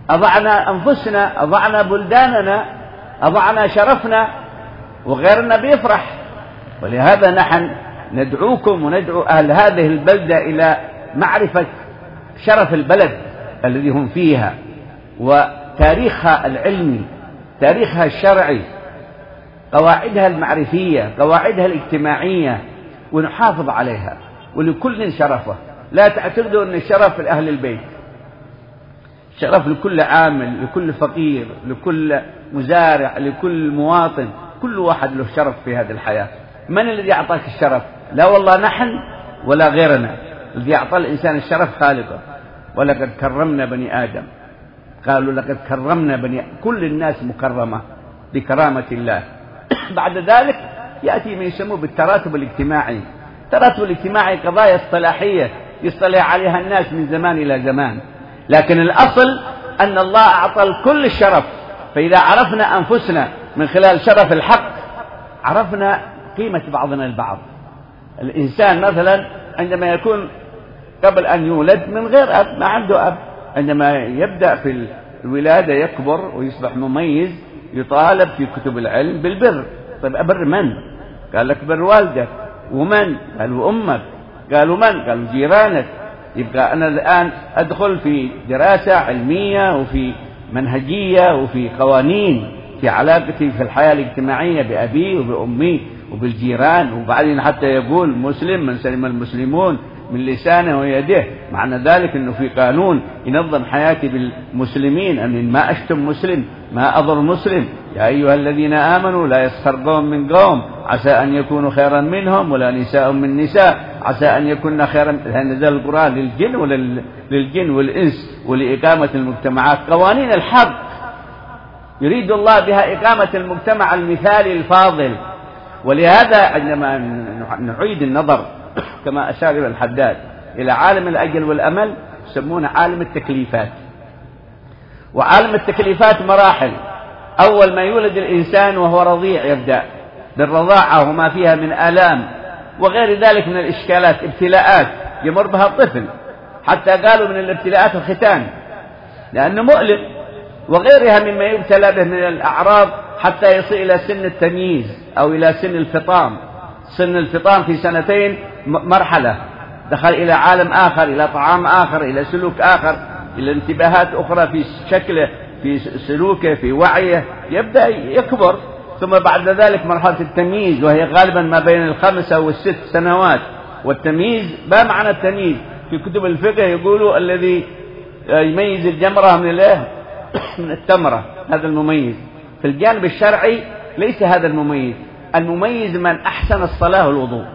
أضعنا أنفسنا، أضعنا بلداننا، أضعنا شرفنا، وغيرنا بيفرح. ولهذا نحن ندعوكم وندعو أهل هذه البلدة إلى معرفة شرف البلد الذي هم فيها، وتاريخها العلمي، تاريخها الشرعي، قواعدها المعرفية، قواعدها الاجتماعية، ونحافظ عليها. ولكل شرفه، لا تعتقدوا أن الشرف لأهل البيت، شرف لكل عامل، لكل فقير، لكل مزارع، لكل مواطن، كل واحد له شرف في هذه الحياة. من الذي أعطاك الشرف؟ لا والله نحن ولا غيرنا، الذي أعطى الإنسان الشرف خالقه. ولقد كرمنا بني آدم، قالوا لقد كرمنا بني، كل الناس مكرمة بكرامة الله. بعد ذلك يأتي ما يسموه بالتراتب الاجتماعي. التراتب الاجتماعي قضايا اصطلاحية يصطلح عليها الناس من زمان إلى زمان، لكن الأصل أن الله أعطى الكل الشرف. فإذا عرفنا أنفسنا من خلال شرف الحق عرفنا قيمة بعضنا البعض. الإنسان مثلا عندما يكون قبل أن يولد من غير أب، ما عنده أب، عندما يبدأ في الولادة يكبر ويصبح مميز، يطالب في كتب العلم بالبر. طيب أبر من؟ قال لك بر والدك. ومن؟ قالوا أمك. قالوا من؟ قالوا جيرانك. يبقى أنا الآن أدخل في دراسة علمية وفي منهجية وفي قوانين في علاقتي في الحياة الاجتماعية بأبي وبأمي وبالجيران. وبعدين حتى يقول مسلم من سلم المسلمون من لسانه ويده، معنى ذلك أنه في قانون ينظم حياتي بالمسلمين، أن ما أشتم مسلم، ما أضر مسلم. يا أيها الذين آمنوا لا يسخر قوم من قوم عسى أن يكونوا خيرا منهم ولا نساء من نساء عسى أن يكون خيرا. نزل القرآن للجن وللجن والإنس ولإقامة المجتمعات، قوانين الحق يريد الله بها إقامة المجتمع المثالي الفاضل. ولهذا عندما نعيد النظر كما أشار إلى الحداد إلى عالم الأجل والأمل يسمونه عالم التكليفات. وعالم التكليفات مراحل. أول ما يولد الإنسان وهو رضيع يبدأ بالرضاعة وما فيها من آلام وغير ذلك من الإشكالات، ابتلاءات يمر بها الطفل، حتى قالوا من الابتلاءات الختان لأنه مؤلم، وغيرها مما يبتلى به من الأعراض حتى يصل إلى سن التمييز أو إلى سن الفطام. سن الفطام في سنتين مرحلة، دخل إلى عالم آخر، إلى طعام آخر، إلى سلوك آخر، إلى انتباهات أخرى في شكله، في سلوكه، في وعيه، يبدأ يكبر. ثم بعد ذلك مرحلة التمييز، وهي غالبا ما بين الخمسة والست سنوات. والتمييز ما معنى التمييز؟ في كتب الفقه يقولوا الذي يميز الجمرة من الايه؟ من التمرة، هذا المميز. في الجانب الشرعي ليس هذا المميز، المميز من أحسن الصلاة والوضوء.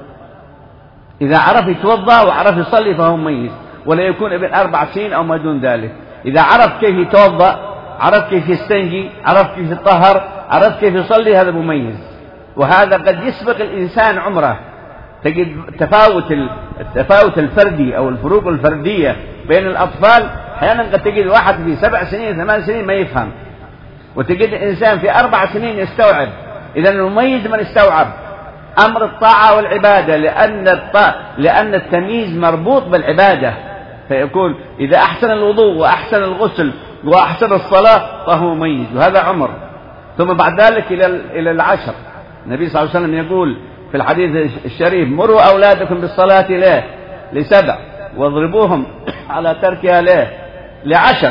إذا عرف يتوضأ وعرف يصلي فهو مميز، ولا يكون ابن أربع سنين أو ما دون ذلك. إذا عرف كيف يتوضأ، عرف كيف يستنجي، عرف كيف يطهر، عرف كيف يصلي، هذا مميز. وهذا قد يسبق الإنسان عمره. تجد تفاوت التفاوت الفردي أو الفروق الفردية بين الأطفال، أحيانا قد تجد واحد في سبع سنين ثمان سنين ما يفهم، وتجد إنسان في أربع سنين يستوعب. إذا المميز من استوعب أمر الطاعة والعبادة، لأن الط... لأن التمييز مربوط بالعبادة، فيكون إذا أحسن الوضوء وأحسن الغسل وأحسن الصلاة فهو مميز، وهذا عمر. ثم بعد ذلك إلى إلى العشر. النبي صلى الله عليه وسلم يقول في الحديث الشريف: مروا أولادكم بالصلاة ليه؟ لسبع، واضربوهم على تركها ليه؟ لعشر.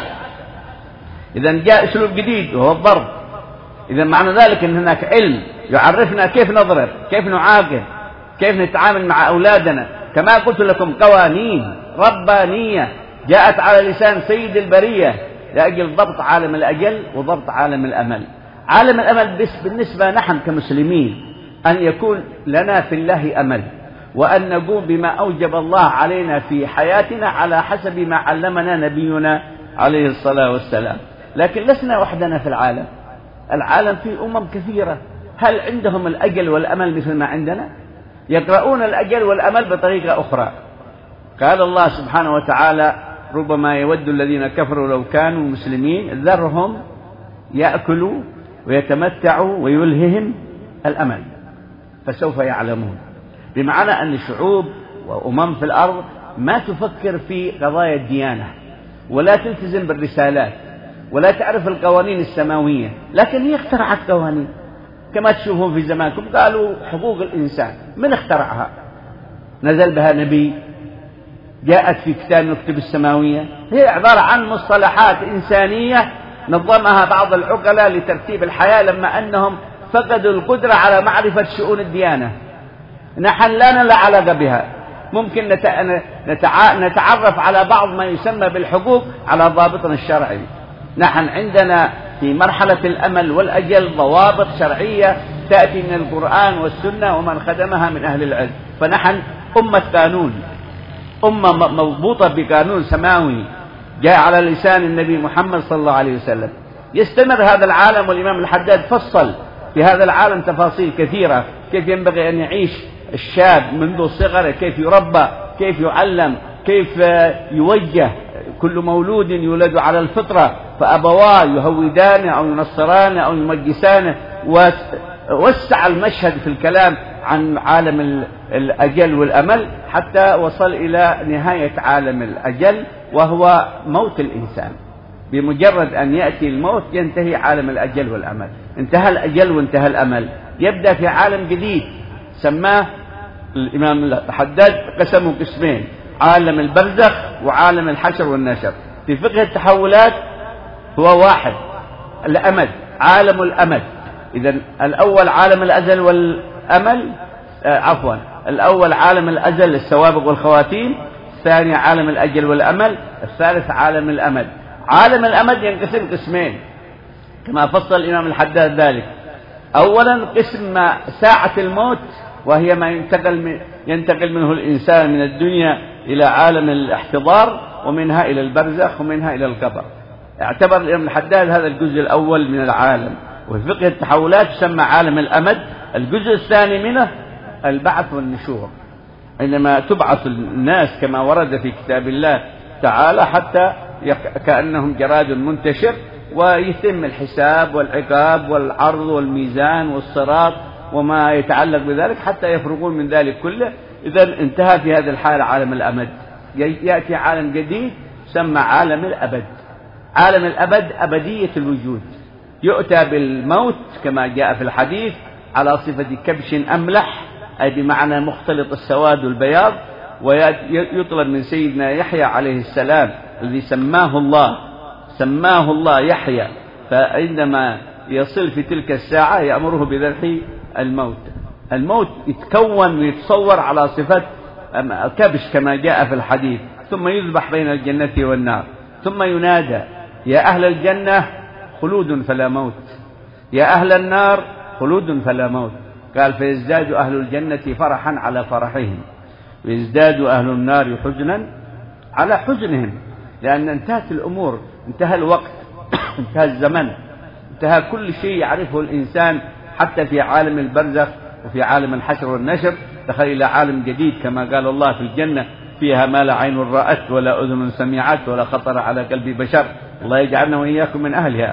إذا جاء أسلوب جديد وهو الضرب. إذا معنى ذلك أن هناك علم يعرفنا كيف نضرب، كيف نعاقب، كيف نتعامل مع أولادنا. كما قلت لكم قوانين ربانية جاءت على لسان سيد البرية لأجل ضبط عالم الأجل وضبط عالم الأمل. عالم الأمل بس بالنسبة نحن كمسلمين أن يكون لنا في الله أمل، وأن نقوم بما أوجب الله علينا في حياتنا على حسب ما علمنا نبينا عليه الصلاة والسلام. لكن لسنا وحدنا في العالم، العالم فيه أمم كثيرة. هل عندهم الأجل والأمل مثل ما عندنا؟ يقرؤون الأجل والأمل بطريقة أخرى. قال الله سبحانه وتعالى: ربما يود الذين كفروا لو كانوا مسلمين ذرهم يأكلوا ويتمتعوا ويلههم الأمل فسوف يعلمون. بمعنى أن شعوب وأمم في الأرض ما تفكر في قضايا الديانة ولا تلتزم بالرسالات ولا تعرف القوانين السماوية، لكن هي اخترعت قوانين كما تشوفون في زمانكم. قالوا حقوق الإنسان، من اخترعها؟ نزل بها نبي؟ جاءت في كتاب من الكتب السماوية؟ هي عبارة عن مصطلحات إنسانية نظمها بعض العقلاء لترتيب الحياة لما أنهم فقدوا القدرة على معرفة شؤون الديانة. نحن لا لنا علاقة بها. ممكن نتعرف على بعض ما يسمى بالحقوق على ضابطنا الشرعي. نحن عندنا في مرحلة الأمل والأجل ضوابط شرعية تأتي من القرآن والسنة ومن خدمها من أهل العلم. فنحن أمة قانون، أمة مربوطة بقانون سماوي جاء على لسان النبي محمد صلى الله عليه وسلم. يستمر هذا العالم، والإمام الحداد فصل في هذا العالم تفاصيل كثيرة، كيف ينبغي أن يعيش الشاب منذ الصغر، كيف يربى، كيف يعلم، كيف يوجه. كل مولود يولد على الفطرة فأبواه يهودانه أو ينصرانه أو يمجسانه. ووسع المشهد في الكلام عن عالم الأجل والأمل حتى وصل إلى نهاية عالم الأجل وهو موت الإنسان. بمجرد أن يأتي الموت ينتهي عالم الأجل والأمل. انتهى الأجل وانتهى الأمل، يبدأ في عالم جديد سماه الإمام الحداد، قسمه قسمين: عالم البرزخ وعالم الحشر والنشر. في فقه التحولات هو واحد، الأمد، عالم الأمد. إذن الأول عالم الأزل والأمل، آه عفوا الأول عالم الأزل السوابق والخواتيم، الثاني عالم الأجل والأمل، الثالث عالم الأمد. عالم الأمد ينقسم قسمين كما فصل الإمام الحداد ذلك. أولا قسم ساعة الموت، وهي ما ينتقل, ينتقل منه الإنسان من الدنيا إلى عالم الاحتضار، ومنها إلى البرزخ، ومنها إلى القبر. اعتبر الإمام الحداد هذا الجزء الأول من العالم. وفي فقه التحولات يسمى عالم الأمد. الجزء الثاني منه البعث والنشور، عندما تبعث الناس كما ورد في كتاب الله تعالى حتى كأنهم جراد منتشر، ويتم الحساب والعقاب والعرض والميزان والصراط وما يتعلق بذلك حتى يفرغون من ذلك كله. إذا انتهى في هذا الحال عالم الأمد. يأتي عالم جديد يسمى عالم الأبد. عالم الأبد أبدية الوجود. يؤتى بالموت كما جاء في الحديث على صفة كبش أملح، أي بمعنى مختلط السواد والبياض، ويطلب من سيدنا يحيى عليه السلام الذي سماه الله سماه الله يحيى، فعندما يصل في تلك الساعة يأمره بذبح الموت. الموت يتكون ويتصور على صفة كبش كما جاء في الحديث، ثم يذبح بين الجنة والنار، ثم ينادى: يا أهل الجنة خلود فلا موت، يا أهل النار خلود فلا موت. قال: فيزداد أهل الجنة فرحا على فرحهم، ويزداد أهل النار حزنا على حزنهم، لأن انتهت الأمور، انتهى الوقت، انتهى الزمن، انتهى كل شيء يعرفه الإنسان حتى في عالم البرزخ وفي عالم الحشر والنشر. دخل إلى عالم جديد كما قال الله في الجنة: فيها ما لا عين رأت ولا أذن سمعت ولا خطر على قلب بشر. الله يجعلنا وإياكم من أهلها.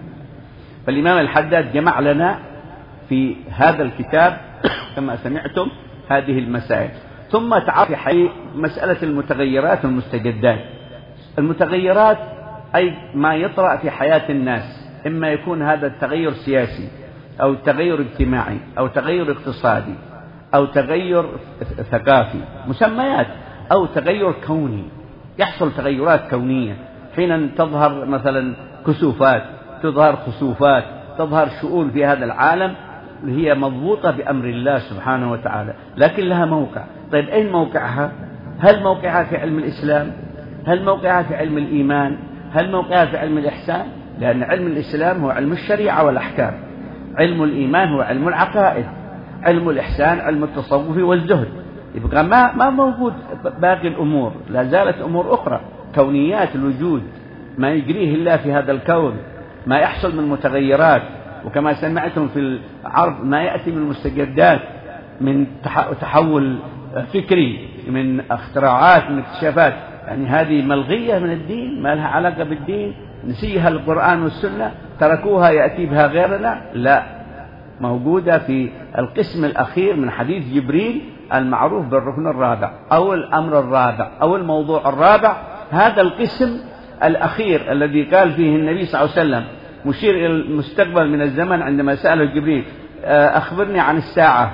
فالإمام الحداد جمع لنا في هذا الكتاب كما سمعتم هذه المسائل. ثم تعرف في مسألة المتغيرات والمستجدات. المتغيرات أي ما يطرأ في حياة الناس، إما يكون هذا التغير سياسي أو تغير اجتماعي أو تغير اقتصادي أو تغير ثقافي، مسميات، أو تغير كوني. يحصل تغيرات كونية حين تظهر مثلا كسوفات، تظهر خسوفات، تظهر شؤون في هذا العالم هي مضبوطة بأمر الله سبحانه وتعالى، لكن لها موقع. طيب أين موقعها؟ هل موقعها في علم الإسلام؟ هل موقعها في علم الإيمان؟ هل موقعها في علم الإحسان؟ لأن علم الإسلام هو علم الشريعة والأحكام، علم الإيمان هو علم العقائد، علم الإحسان علم التصوف والزهد. يبقى ما ما موجود باقي الأمور، لا زالت أمور أخرى، كونيات الوجود، ما يجريه الله في هذا الكون، ما يحصل من متغيرات. وكما سمعتم في العرض ما يأتي من مستجدات، من تحول فكري، من اختراعات، من اكتشافات، يعني هذه ملغية من الدين، ما لها علاقة بالدين، نسيها القرآن والسنة، تركوها يأتي بها غيرنا. لا، موجودة في القسم الأخير من حديث جبريل المعروف بالركن الرابع أو الأمر الرابع أو الموضوع الرابع. هذا القسم الأخير الذي قال فيه النبي صلى الله عليه وسلم مشير إلى المستقبل من الزمن عندما سأله جبريل أخبرني عن الساعة،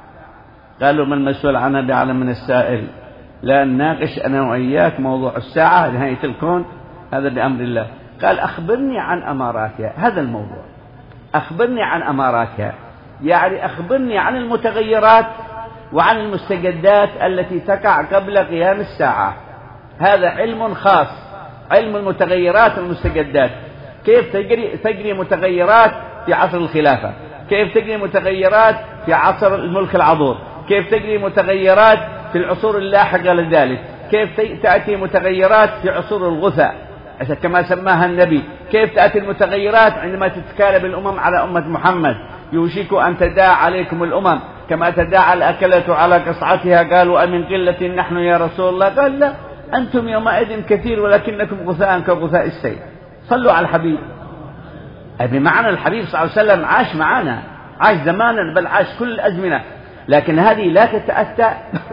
قالوا ما المسؤول عنها بأعلم من السائل، لا نناقش أنا وإياك موضوع الساعة نهاية الكون هذا بأمر الله. قال أخبرني عن أماراتها، هذا الموضوع، أخبرني عن أماراتها، يعني أخبرني عن المتغيرات وعن المستجدات التي تقع قبل قيام الساعة. هذا علم خاص، علم المتغيرات والمستجدات، كيف تجري تجري متغيرات في عصر الخلافة، كيف تجري متغيرات في عصر الملك العضوض، كيف تجري متغيرات في العصور اللاحقة لذلك، كيف تأتي متغيرات في عصور الغثاء كما سماها النبي، كيف تأتي المتغيرات عندما تتكالب الأمم على أمة محمد، يوشك أن تداعى عليكم الأمم كما تداعى الأكلة على قصعتها، قالوا أمن قلة نحن يا رسول الله، قال لا أنتم يومئذ كثير ولكنكم غثاء كغثاء السيل. صلوا على الحبيب. بمعنى الحبيب صلى الله عليه وسلم عاش معنا، عاش زمانا بل عاش كل الأزمنة، لكن هذه لا تتأتى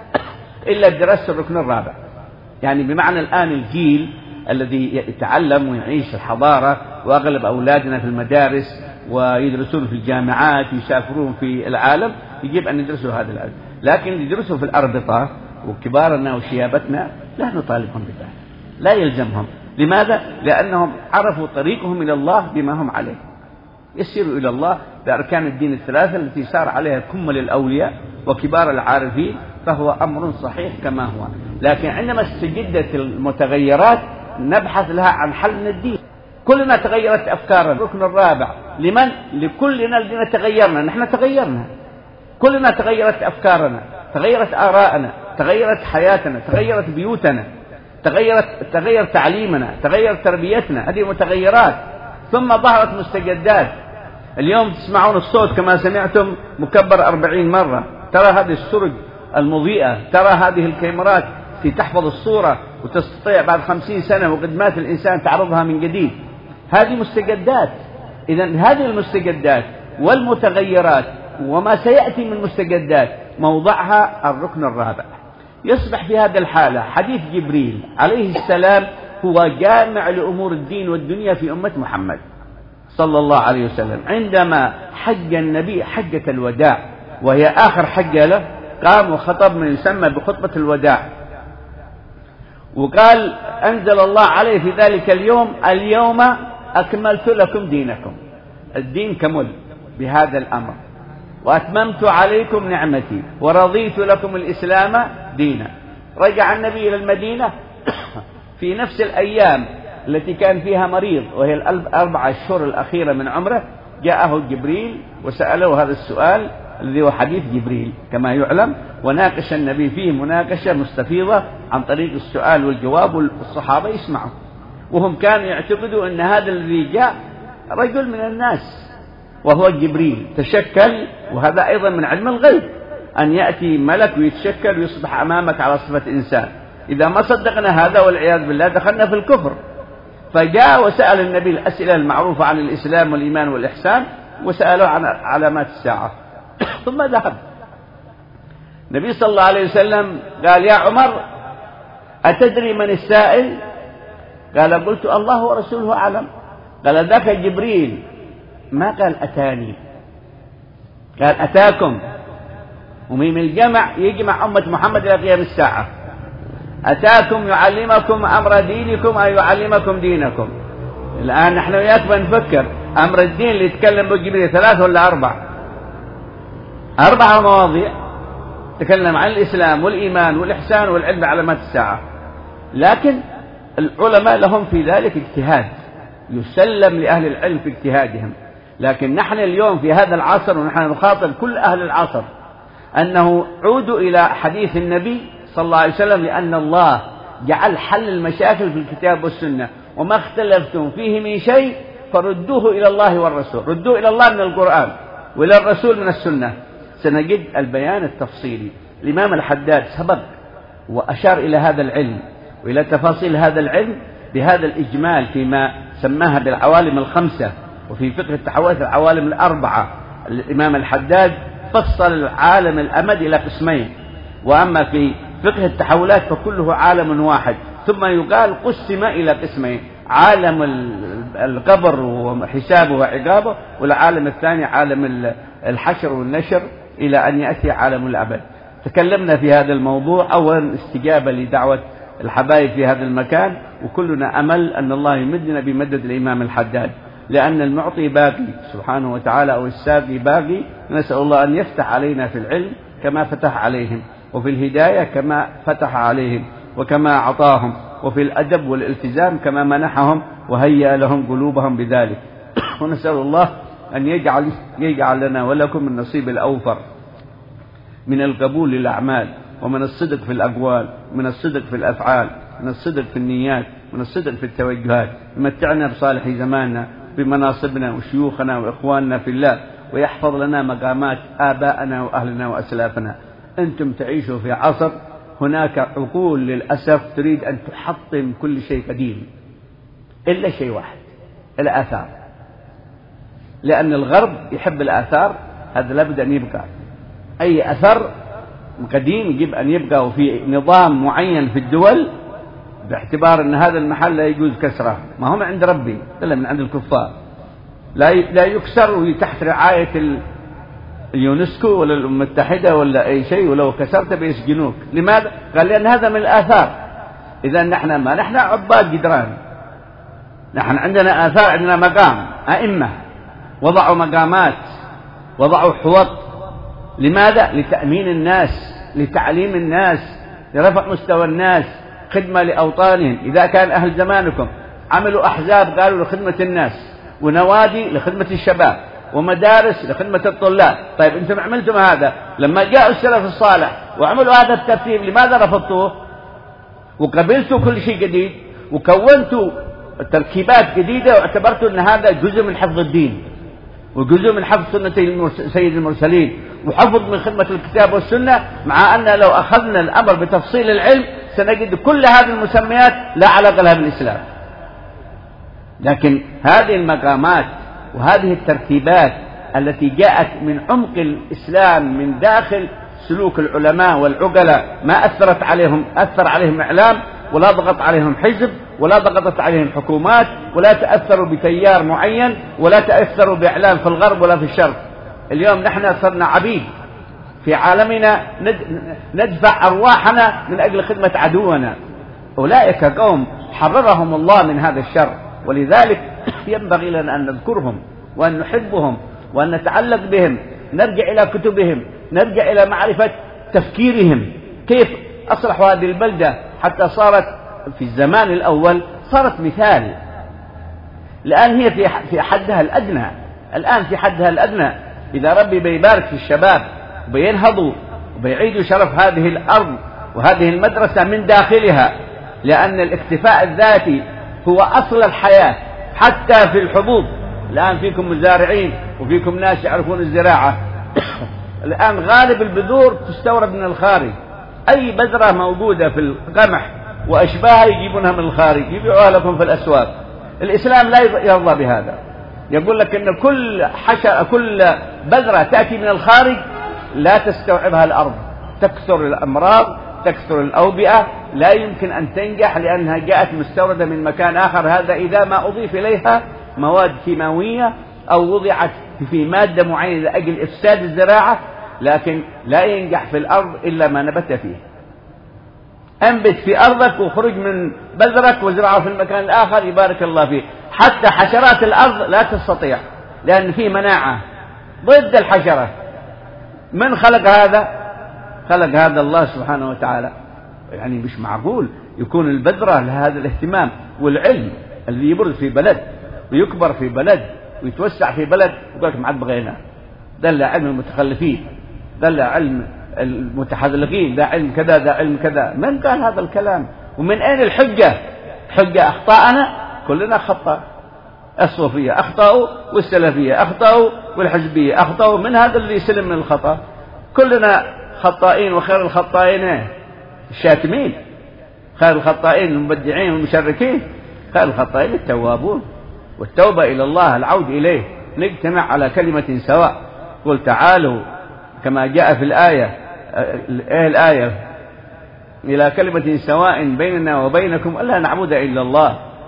إلا بدراسة الركن الرابع. يعني بمعنى الآن الجيل الذي يتعلم ويعيش الحضارة، وأغلب أولادنا في المدارس ويدرسون في الجامعات يسافرون في العالم، يجب أن يدرسوا هذا العلم، لكن يدرسوا في الأربطة وكبارنا وشيابتنا لا نطالبهم بذلك، لا يلزمهم. لماذا؟ لأنهم عرفوا طريقهم إلى الله بما هم عليه، يسيروا إلى الله بأركان الدين الثلاثة التي سار عليها كمل الأولياء وكبار العارفين، فهو أمر صحيح كما هو. لكن عندما استجدت المتغيرات نبحث لها عن حل من الدين. كلنا تغيرت أفكارنا، الركن الرابع لمن؟ لكلنا الذين تغيرنا، نحن تغيرنا، كلنا تغيرت أفكارنا، تغيرت آراءنا، تغيرت حياتنا، تغيرت بيوتنا، تغيرت تغير تعليمنا، تغير تربيتنا، هذه متغيرات. ثم ظهرت مستجدات. اليوم تسمعون الصوت كما سمعتم مكبر أربعين مرة، ترى هذه السرج المضيئة، ترى هذه الكاميرات في تحفظ الصورة وتستطيع بعد خمسين سنة وقد مات الإنسان تعرضها من جديد. هذه مستجدات. إذن هذه المستجدات والمتغيرات وما سيأتي من مستجدات موضعها الركن الرابع. يصبح في هذا الحالة حديث جبريل عليه السلام هو جامع لأمور الدين والدنيا في أمة محمد صلى الله عليه وسلم. عندما حج النبي حجة الوداع وهي آخر حجة له، قام وخطب من يسمى بخطبة الوداع، وقال أنزل الله عليه في ذلك اليوم اليوم أكملت لكم دينكم، الدين كمل بهذا الأمر، وأتممت عليكم نعمتي ورضيت لكم الإسلام دينا. رجع النبي إلى المدينة في نفس الأيام التي كان فيها مريض، وهي الأربع أشهر الأخيرة من عمره، جاءه جبريل وسأله هذا السؤال الذي هو حديث جبريل كما يعلم، وناقش النبي فيه مناقشة مستفيضة عن طريق السؤال والجواب، والصحابة يسمعوا، وهم كانوا يعتقدوا أن هذا الذي جاء رجل من الناس وهو جبريل تشكل، وهذا أيضا من علم الغيب أن يأتي ملك ويتشكل ويصبح أمامك على صفة إنسان. إذا ما صدقنا هذا والعياذ بالله دخلنا في الكفر. فجاء وسأل النبي الأسئلة المعروفة عن الإسلام والإيمان والإحسان، وسأله عن علامات الساعة ثم ذهب. النبي صلى الله عليه وسلم قال يا عمر أتدري من السائل؟ قال قلت الله ورسوله أعلم. قال ذاك جبريل، ما قال أتاني، قال أتاكم، ومن الجمع يجمع أمة محمد إلى قيام الساعة. أتاكم يعلمكم أمر دينكم أو يعلمكم دينكم. الآن نحن وياك بنفكر أمر الدين اللي يتكلم بالجبريل ثلاث ولا أربع؟ أربع مواضيع تكلم عن الإسلام والإيمان والإحسان والعلم علامات الساعة، لكن العلماء لهم في ذلك اجتهاد، يسلم لأهل العلم في اجتهادهم. لكن نحن اليوم في هذا العصر ونحن نخاطب كل أهل العصر أنه عودوا إلى حديث النبي صلى الله عليه وسلم، لأن الله جعل حل المشاكل في الكتاب والسنة، وما اختلفتم فيه من شيء فردوه إلى الله والرسول، ردوه إلى الله من القرآن وإلى الرسول من السنة. سنجد البيان التفصيلي. الإمام الحداد سبق وأشار إلى هذا العلم وإلى تفاصيل هذا العلم بهذا الإجمال فيما سماها بالعوالم الخمسة، وفي فقه التحولات العوالم الأربعة. الإمام الحداد فصل عالم الأمد إلى قسمين، وأما في فقه التحولات فكله عالم واحد، ثم يقال قسم إلى قسمين: عالم القبر وحسابه وعقابه، والعالم الثاني عالم الحشر والنشر إلى أن يأتي عالم الأبد. تكلمنا في هذا الموضوع، أولا استجابة لدعوة الحبايب في هذا المكان، وكلنا أمل أن الله يمدنا بمدد الإمام الحداد، لأن المعطي باقي سبحانه وتعالى، أو الساقي باقي. نسأل الله أن يفتح علينا في العلم كما فتح عليهم، وفي الهداية كما فتح عليهم وكما أعطاهم، وفي الأدب والالتزام كما منحهم وهيأ لهم قلوبهم بذلك. ونسأل الله أن يجعل, يجعل لنا ولكم النصيب الأوفر من القبول للأعمال، ومن الصدق في الأقوال، من الصدق في الأفعال، من الصدق في النيات، من الصدق في التوجهات. يمتعنا بصالح زماننا بمناصبنا وشيوخنا وإخواننا في الله، ويحفظ لنا مقامات آبائنا وأهلنا وأسلافنا. أنتم تعيشوا في عصر هناك عقول للأسف تريد أن تحطم كل شيء قديم إلا شيء واحد، الآثار. لأن الغرب يحب الآثار، هذا لابد أن يبقى. أي أثر قديم يجب أن يبقى، وفي نظام معين في الدول باعتبار أن هذا المحل لا يجوز كسره. ما هم عند ربي إلا من عند الكفار، لا لا يكسر تحت رعاية اليونسكو ولا الأمم المتحدة ولا أي شيء، ولو كسرت بيسجنوك. لماذا؟ قال لأن هذا من الآثار. إذا نحن ما نحن عباد جدران، نحن عندنا آثار، عندنا مقام، أئمة وضعوا مقامات، وضعوا حوض. لماذا؟ لتأمين الناس، لتعليم الناس، لرفع مستوى الناس، خدمة لأوطانهم. إذا كان أهل زمانكم عملوا أحزاب قالوا لخدمة الناس، ونوادي لخدمة الشباب، ومدارس لخدمة الطلاب. طيب أنتم عملتم هذا لما جاء السلف الصالح وعملوا هذا الترتيب، لماذا رفضتوه وقبلتوا كل شيء جديد وكونتوا تركيبات جديدة واعتبرتوا أن هذا جزء من حفظ الدين وجزء من حفظ سنة سيد المرسلين وحفظ من خدمة الكتاب والسنة، مع أن لو أخذنا الأمر بتفصيل العلم سنجد كل هذه المسميات لا علاقة لها بالإسلام. لكن هذه المقامات وهذه الترتيبات التي جاءت من عمق الإسلام من داخل سلوك العلماء والعقلاء، ما أثرت عليهم أثر عليهم إعلام، ولا ضغط عليهم حزب، ولا ضغطت عليهم حكومات، ولا تأثروا بتيار معين، ولا تأثروا بإعلام في الغرب ولا في الشرق. اليوم نحن صرنا عبيد في عالمنا، ندفع أرواحنا من أجل خدمة عدونا. أولئك قوم حررهم الله من هذا الشر، ولذلك ينبغي لنا أن نذكرهم وأن نحبهم وأن نتعلق بهم، نرجع إلى كتبهم، نرجع إلى معرفة تفكيرهم، كيف أصلحوا هذه البلدة حتى صارت في الزمان الأول صارت مثال. الآن هي في حدها الأدنى، الآن في حدها الأدنى. إذا ربي بيبارك في الشباب وبينهضوا وبيعيدوا شرف هذه الأرض وهذه المدرسة من داخلها، لأن الاكتفاء الذاتي هو أصل الحياة حتى في الحبوب. الآن فيكم مزارعين وفيكم ناس يعرفون الزراعة. الآن غالب البذور تستورد من الخارج، أي بذرة موجودة في القمح وأشباهها يجيبونها من الخارج يبيعوها لكم في الأسواق. الإسلام لا يرضى بهذا، يقول لك أن كل حشرة كل بذرة تأتي من الخارج لا تستوعبها الأرض، تكثر الأمراض، تكثر الأوبئة، لا يمكن أن تنجح لأنها جاءت مستوردة من مكان آخر. هذا إذا ما أضيف إليها مواد كيماوية أو وضعت في مادة معينة لأجل إفساد الزراعة، لكن لا ينجح في الأرض إلا ما نبت فيه. أنبت في أرضك وخرج من بذرك وزرعه في المكان الآخر يبارك الله فيه. حتى حشرات الأرض لا تستطيع، لأن فيه مناعة ضد الحشرة. من خلق هذا؟ خلق هذا الله سبحانه وتعالى. يعني مش معقول يكون البذرة لهذا الاهتمام والعلم الذي يبرز في بلد ويكبر في بلد ويتوسع في بلد وقالك ما عاد بغينا. ده لا علم المتخلفين، ده لا علم المتحذلقين، ده علم كذا، ده علم كذا. من قال هذا الكلام؟ ومن أين الحجة؟ حجة أخطأنا، كلنا خطأ. الصوفية أخطأوا والسلفية أخطأوا والحزبية أخطأوا، من هذا اللي يسلم من الخطأ؟ كلنا خطائين، وخير الخطائين الشاتمين، خير الخطائين المبدعين والمشركين، خير الخطائين التوابون، والتوبة إلى الله العود إليه. نجتمع على كلمة سواء، قل تعالوا كما جاء في الآية، إيه الآية؟ إلى كلمة سواء بيننا وبينكم ألا نعبد إلا الله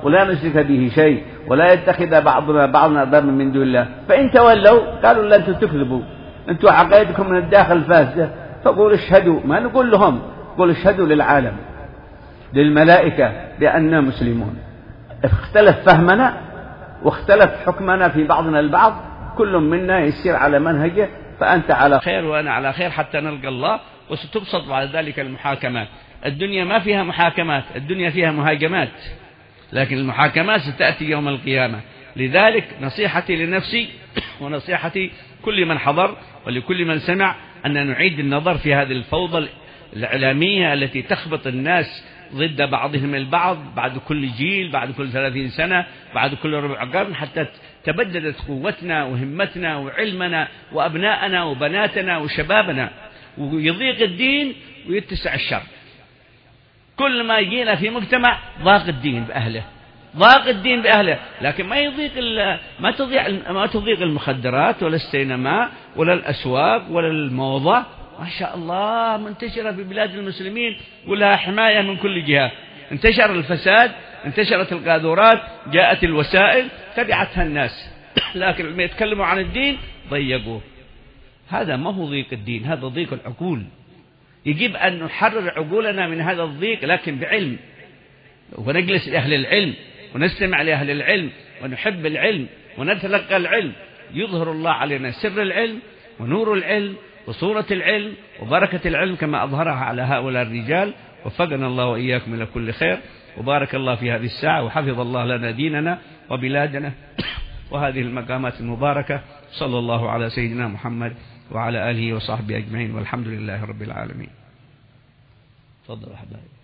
ولا نشرك به شيء ولا يتخذ بعضنا بعضنا أربابا من دون الله، فإن تولوا قالوا لا أنتم تكذبوا، أنتم عقائدكم من الداخل فاسدة، فقولوا اشهدوا، ما نقول لهم، قول اشهدوا للعالم للملائكة بأننا مسلمون. اختلف فهمنا واختلف حكمنا في بعضنا البعض، كل منا يسير على منهجه، فأنت على خير وأنا على خير حتى نلقى الله، وستبسط بعد ذلك المحاكمات. الدنيا ما فيها محاكمات، الدنيا فيها مهاجمات، لكن المحاكمات ستأتي يوم القيامة. لذلك نصيحتي لنفسي ونصيحتي كل من حضر ولكل من سمع أن نعيد النظر في هذه الفوضى الإعلامية التي تخبط الناس ضد بعضهم البعض بعد كل جيل، بعد كل ثلاثين سنة، بعد كل ربع قرن، حتى تبددت قوتنا وهمتنا وعلمنا وأبناءنا وبناتنا وشبابنا، ويضيق الدين ويتسع الشر. كل ما يجينا في مجتمع ضاق الدين بأهله، ضاق الدين بأهله، لكن ما يضيق ما تضيع ما تضيق المخدرات ولا السينما ولا الأسواق ولا الموضة، ما شاء الله منتشرة في بلاد المسلمين ولها حماية من كل جهة. انتشر الفساد، انتشرت القاذورات، جاءت الوسائل تبعتها الناس، لكن لما يتكلموا عن الدين ضيقوه. هذا ما هو ضيق الدين، هذا ضيق العقول. يجب أن نحرر عقولنا من هذا الضيق، لكن بعلم، ونجلس لأهل العلم ونستمع لأهل العلم ونحب العلم ونتلقى العلم. يظهر الله علينا سر العلم ونور العلم وصورة العلم وبركة العلم كما أظهرها على هؤلاء الرجال. وفقنا الله وإياكم إلى كل خير، وبارك الله في هذه الساعة، وحفظ الله لنا ديننا وبلادنا وهذه المقامات المباركة. صلى الله على سيدنا محمد وعلى آله وصحبه أجمعين، والحمد لله رب العالمين. تفضل يا حبايبي.